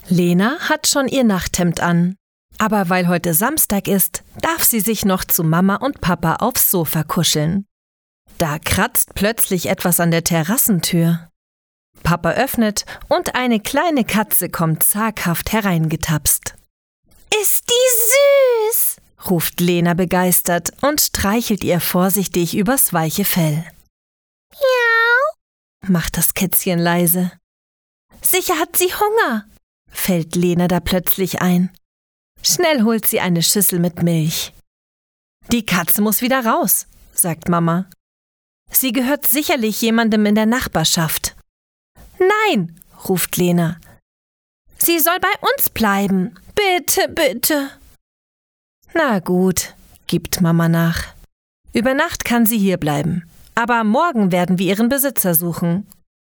Lena hat schon ihr Nachthemd an. Aber weil heute Samstag ist, darf sie sich noch zu Mama und Papa aufs Sofa kuscheln. Da kratzt plötzlich etwas an der Terrassentür. Papa öffnet und eine kleine Katze kommt zaghaft hereingetapst. »Ist die süß!« ruft Lena begeistert und streichelt ihr vorsichtig übers weiche Fell. »Miau«, macht das Kätzchen leise. »Sicher hat sie Hunger«, fällt Lena da plötzlich ein. Schnell holt sie eine Schüssel mit Milch. »Die Katze muss wieder raus«, sagt Mama. »Sie gehört sicherlich jemandem in der Nachbarschaft.« »Nein«, ruft Lena. »Sie soll bei uns bleiben. Bitte, bitte.« »Na gut«, gibt Mama nach. »Über Nacht kann sie hier bleiben. Aber morgen werden wir ihren Besitzer suchen